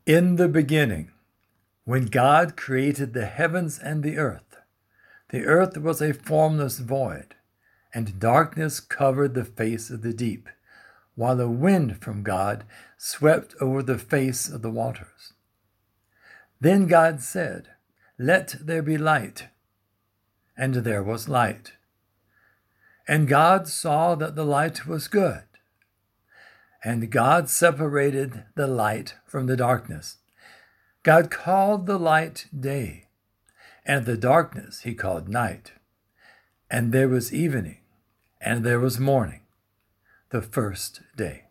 In the beginning, when God created the heavens and the earth was a formless void, and darkness covered the face of the deep, while a wind from God swept over the face of the waters. Then God said, "Let there be light," and there was light. And God saw that the light was good. And God separated the light from the darkness. God called the light day, and the darkness he called night. And there was evening, and there was morning, the first day.